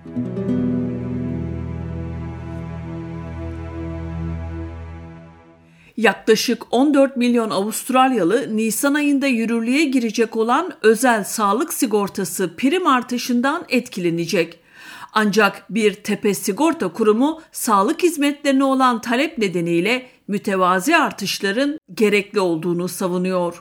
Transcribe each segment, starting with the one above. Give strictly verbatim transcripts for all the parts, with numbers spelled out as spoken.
Yaklaşık on dört milyon Avustralyalı Nisan ayında yürürlüğe girecek olan özel sağlık sigortası prim artışından etkilenecek. Ancak bir tepe sigorta kurumu sağlık hizmetlerine olan talep nedeniyle mütevazi artışların gerekli olduğunu savunuyor.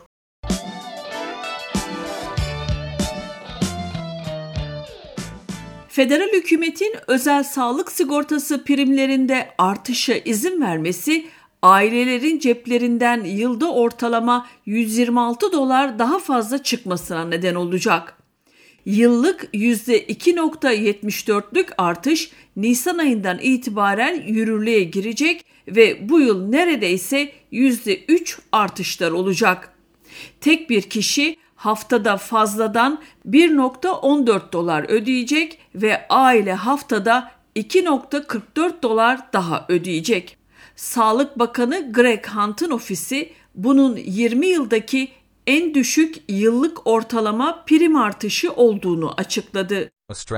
Federal hükümetin özel sağlık sigortası primlerinde artışa izin vermesi, ailelerin ceplerinden yılda ortalama yüz yirmi altı dolar daha fazla çıkmasına neden olacak. Yıllık yüzde iki virgül yetmiş dörtlük artış Nisan ayından itibaren yürürlüğe girecek ve bu yıl neredeyse yüzde üç artışlar olacak. Tek bir kişi haftada fazladan bir virgül on dört dolar ödeyecek ve aile haftada iki virgül kırk dört dolar daha ödeyecek. Sağlık Bakanı Greg Hunt'ın ofisi bunun yirmi yıldaki en düşük yıllık ortalama prim artışı olduğunu açıkladı.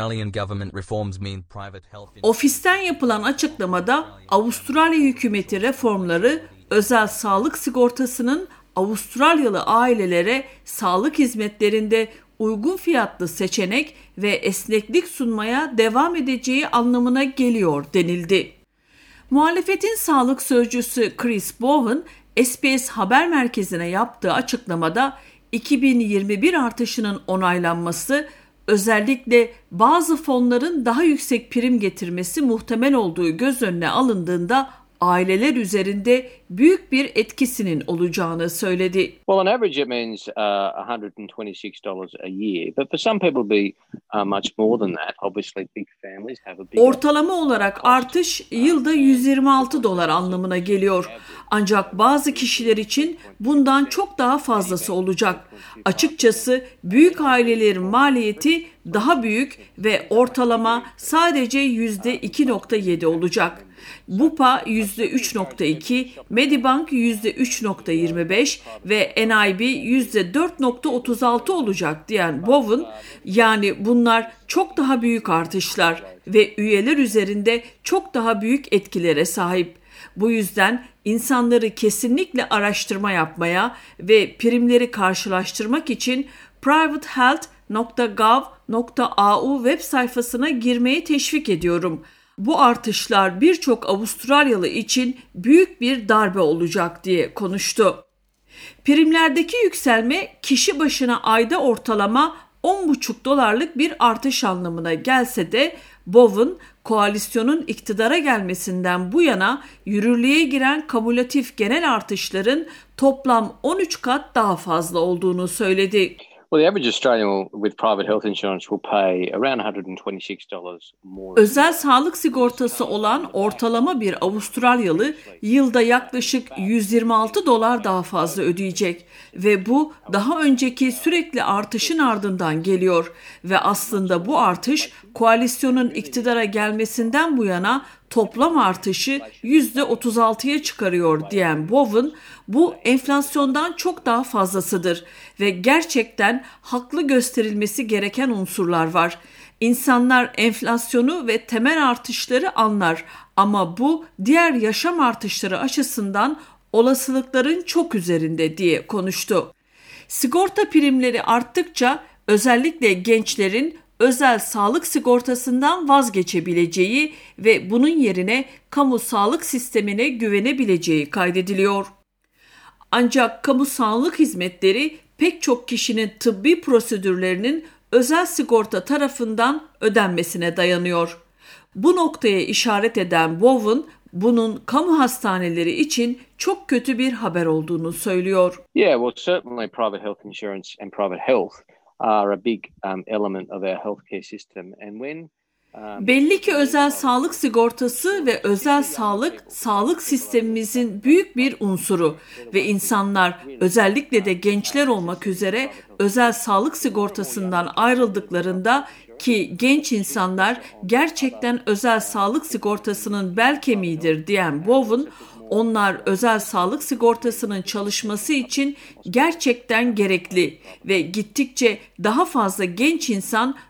Ofisten yapılan açıklamada Avustralya hükümeti reformları özel sağlık sigortasının Avustralyalı ailelere sağlık hizmetlerinde uygun fiyatlı seçenek ve esneklik sunmaya devam edeceği anlamına geliyor denildi. Muhalefetin sağlık sözcüsü Chris Bowen, S B S Haber Merkezi'ne yaptığı açıklamada iki bin yirmi bir artışının onaylanması, özellikle bazı fonların daha yüksek prim getirmesi muhtemel olduğu göz önüne alındığında aileler üzerinde büyük bir etkisinin olacağını söyledi. Well, on average it means uh, one hundred twenty-six dollars a year, but for some people be uh, much more than that. Obviously big families have a big Ortalama olarak artış yılda yüz yirmi altı dolar anlamına geliyor. Ancak bazı kişiler için bundan çok daha fazlası olacak. Açıkçası büyük ailelerin maliyeti daha büyük ve ortalama sadece yüzde iki virgül yedi olacak. Bupa yüzde üç virgül iki, Medibank yüzde üç virgül yirmi beş ve N I B yüzde dört virgül otuz altı olacak diyen Bowen, yani bunlar çok daha büyük artışlar ve üyeler üzerinde çok daha büyük etkilere sahip. Bu yüzden insanları kesinlikle araştırma yapmaya ve primleri karşılaştırmak için private health nokta gov nokta a u web sayfasına girmeyi teşvik ediyorum. Bu artışlar birçok Avustralyalı için büyük bir darbe olacak diye konuştu. Primlerdeki yükselme kişi başına ayda ortalama on buçuk dolarlık bir artış anlamına gelse de Bowen, koalisyonun iktidara gelmesinden bu yana yürürlüğe giren kumülatif genel artışların toplam on üç kat daha fazla olduğunu söyledi. Well, the average Australian with private health insurance will pay around one hundred twenty-six dollars more. Özel sağlık sigortası olan ortalama bir Avustralyalı yılda yaklaşık yüz yirmi altı dolar daha fazla ödeyecek ve bu daha önceki sürekli artışın ardından geliyor ve aslında bu artış koalisyonun iktidara gelmesinden bu yana toplam artışı yüzde otuz altıya çıkarıyor diyen Bowen, bu enflasyondan çok daha fazlasıdır ve gerçekten haklı gösterilmesi gereken unsurlar var. İnsanlar enflasyonu ve temel artışları anlar ama bu diğer yaşam artışları açısından olasılıkların çok üzerinde diye konuştu. Sigorta primleri arttıkça özellikle gençlerin özel sağlık sigortasından vazgeçebileceği ve bunun yerine kamu sağlık sistemine güvenebileceği kaydediliyor. Ancak kamu sağlık hizmetleri pek çok kişinin tıbbi prosedürlerinin özel sigorta tarafından ödenmesine dayanıyor. Bu noktaya işaret eden Bowen, bunun kamu hastaneleri için çok kötü bir haber olduğunu söylüyor. Yeah, well certainly private health insurance and private health are a big um, element of our healthcare system and when Belli ki özel sağlık sigortası ve özel sağlık, sağlık sistemimizin büyük bir unsuru ve insanlar, özellikle de gençler olmak üzere özel sağlık sigortasından ayrıldıklarında, ki genç insanlar gerçekten özel sağlık sigortasının bel kemiğidir diyen Bowen, onlar özel sağlık sigortasının çalışması için gerçekten gerekli ve gittikçe daha fazla genç insan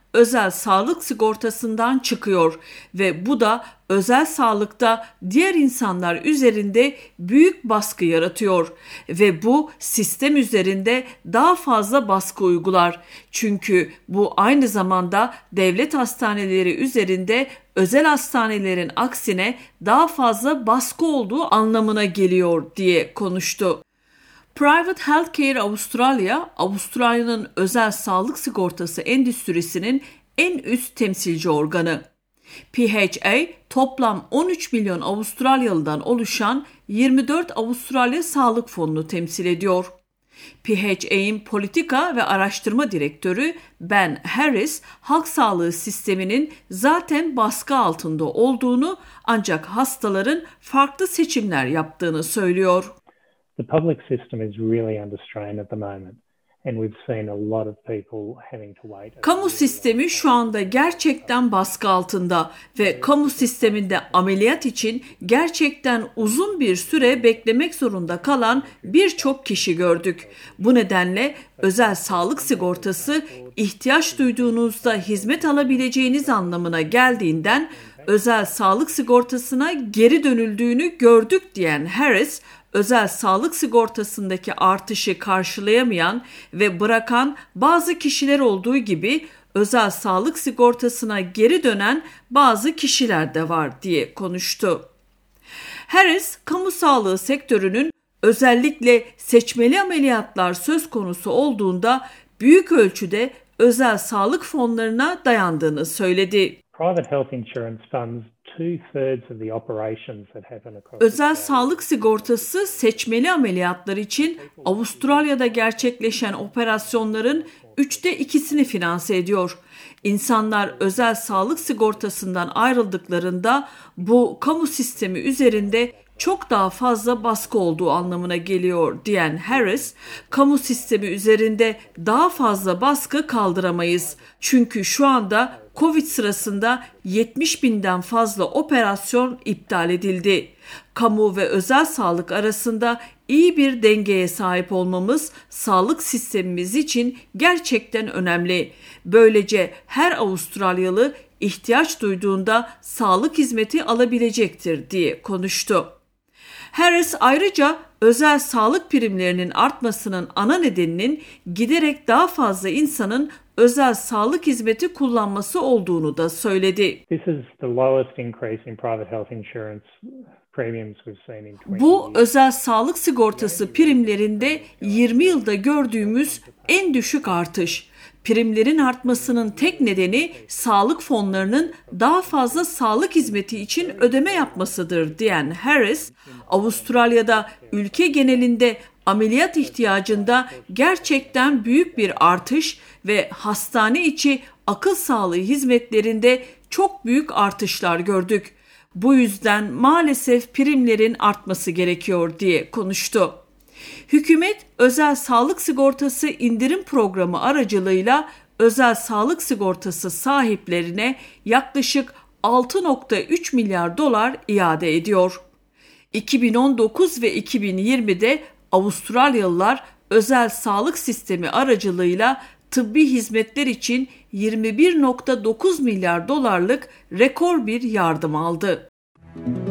özel sağlık sigortasından çıkıyor ve bu da özel sağlıkta diğer insanlar üzerinde büyük baskı yaratıyor ve bu sistem üzerinde daha fazla baskı uygular. Çünkü bu aynı zamanda devlet hastaneleri üzerinde özel hastanelerin aksine daha fazla baskı olduğu anlamına geliyor diye konuştu. Private Healthcare Australia, Avustralya'nın özel sağlık sigortası endüstrisinin en üst temsilci organı. P H A, toplam on üç milyon Avustralyalıdan oluşan yirmi dört Avustralya Sağlık Fonu'nu temsil ediyor. P H A'nin politika ve araştırma direktörü Ben Harris, halk sağlığı sisteminin zaten baskı altında olduğunu ancak hastaların farklı seçimler yaptığını söylüyor. The public system is really under strain at the moment. And we've seen a lot of people having to wait. Kamu sistemi şu anda gerçekten baskı altında ve kamu sisteminde ameliyat için gerçekten uzun bir süre beklemek zorunda kalan birçok kişi gördük. Bu nedenle özel sağlık sigortası ihtiyaç duyduğunuzda hizmet alabileceğiniz anlamına geldiğinden özel sağlık sigortasına geri dönüldüğünü gördük diyen Harris, özel sağlık sigortasındaki artışı karşılayamayan ve bırakan bazı kişiler olduğu gibi özel sağlık sigortasına geri dönen bazı kişiler de var diye konuştu. Harris, kamu sağlığı sektörünün özellikle seçmeli ameliyatlar söz konusu olduğunda büyük ölçüde özel sağlık fonlarına dayandığını söyledi. Private health insurance funds two-thirds of the operations that happen across. Özel sağlık sigortası seçmeli ameliyatlar için Avustralya'da gerçekleşen operasyonların üçte ikisini finanse ediyor. İnsanlar özel sağlık sigortasından ayrıldıklarında bu kamu sistemi üzerinde çok daha fazla baskı olduğu anlamına geliyor diyen Harris, kamu sistemi üzerinde daha fazla baskı kaldıramayız. Çünkü şu anda Covid sırasında yetmiş binden fazla operasyon iptal edildi. Kamu ve özel sağlık arasında iyi bir dengeye sahip olmamız sağlık sistemimiz için gerçekten önemli. Böylece her Avustralyalı ihtiyaç duyduğunda sağlık hizmeti alabilecektir diye konuştu. Harris ayrıca özel sağlık primlerinin artmasının ana nedeninin giderek daha fazla insanın özel sağlık hizmeti kullanması olduğunu da söyledi. This is the lowest increase in private health insurance premiums we've seen in twenty Bu years. özel sağlık sigortası primlerinde yirmi yılda gördüğümüz en düşük artış. Primlerin artmasının tek nedeni sağlık fonlarının daha fazla sağlık hizmeti için ödeme yapmasıdır diyen Harris, Avustralya'da ülke genelinde ameliyat ihtiyacında gerçekten büyük bir artış ve hastane içi akıl sağlığı hizmetlerinde çok büyük artışlar gördük. Bu yüzden maalesef primlerin artması gerekiyor diye konuştu. Hükümet özel sağlık sigortası indirim programı aracılığıyla özel sağlık sigortası sahiplerine yaklaşık altı virgül üç milyar dolar iade ediyor. iki bin on dokuz ve iki bin yirmide Avustralyalılar özel sağlık sistemi aracılığıyla tıbbi hizmetler için yirmi bir virgül dokuz milyar dolarlık rekor bir yardım aldı.